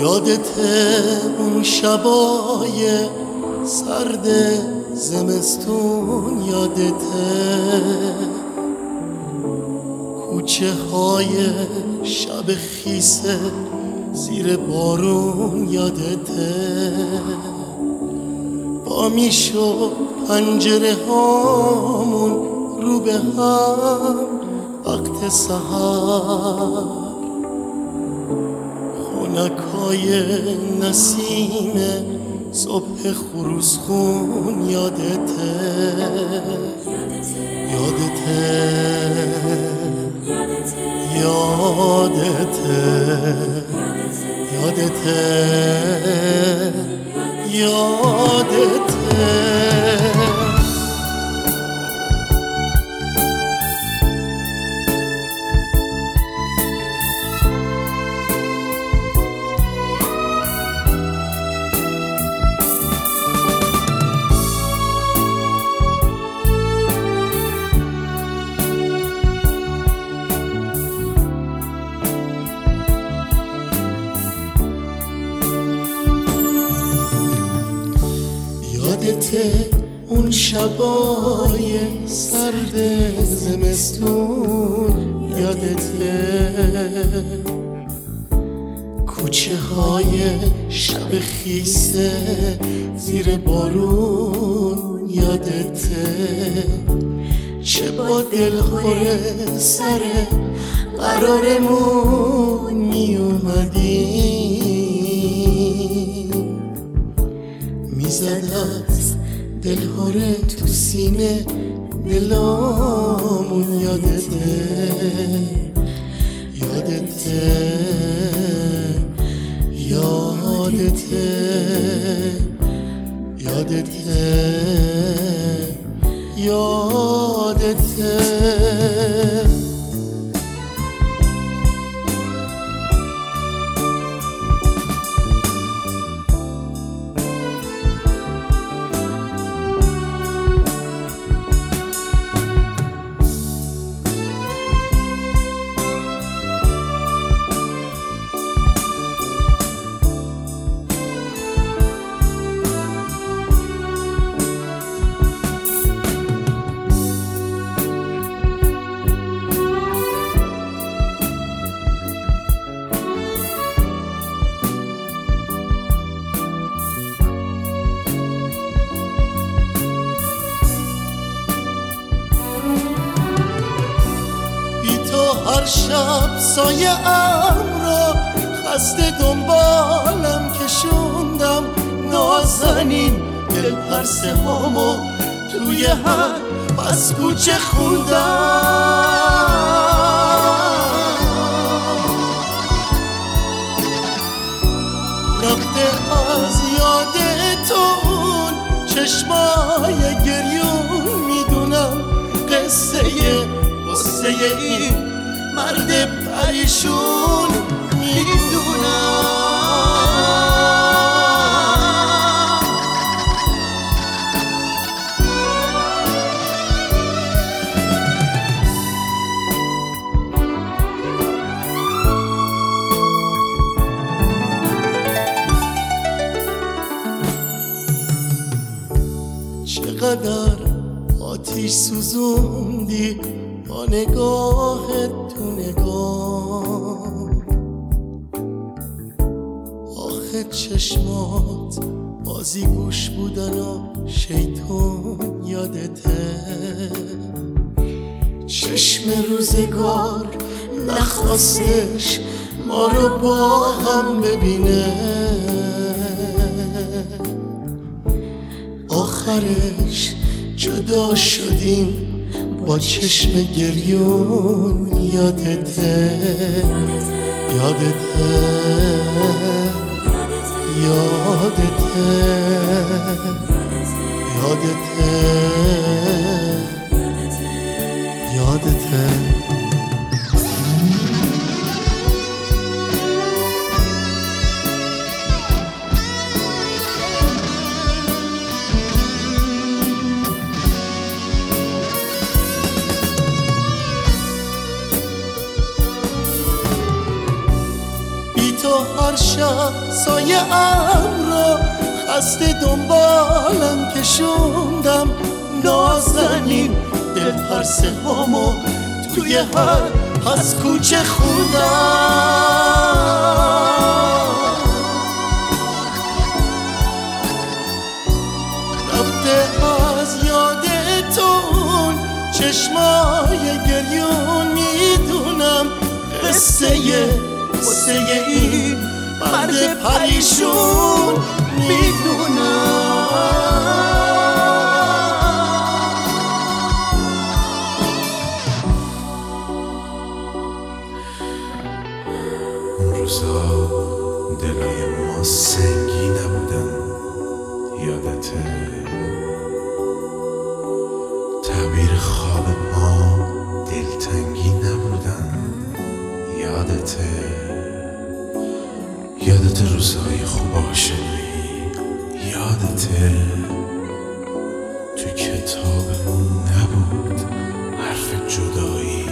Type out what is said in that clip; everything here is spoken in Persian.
یادته اون شبای سرد زمستون، یادته کوچه های شب خیسه زیر بارون، یادته با میشد پنجره هامون رو به هم وقت سحر، خونکای نسیم صبح خروسخون، یادته یادته یادته یادته یادته یادته اون شبای سرد زمستون، یادته کوچه های شب خیسه زیر بارون، یادته چه با دلخور سر قرارمون می اومدی، میزدت دلهوره تو سینه دلامون، یادته یادته یادته یادته یادته هر شب سایه ام را خسته دنبالم کشوندم، نازنین دل پرسه هامو توی هر از کوچه خوندم، رفته از یادتون چشمای گریون، میدونم قصه این مرد پریشون، میدونم چقدر آتیش سوزوندی با نگاه تو نگاه، آخه چشمات بازی گوش بودن و شیطون، یادته چشم روزگار نخواستش ما رو با هم ببینه، آخرش جدا شدیم با چشم گریون، یادته یادته یادته یادته یادته هر شب سایه ام را خسته دنبالم کشوندم، نازنین دل پرسه هامو توی هر از کوچه خوندم. رفته از یادتون چشمای گریون، میدونم قصه این مرد پریشون، اون روزا دلای ما سنگی نبودن، یادته؟ تعبیر خواب ما دلتنگی نبودن، یادته؟ یادته روزهای خوب آشنایی، یادته؟ تو کتابمون نبود حرف جدایی،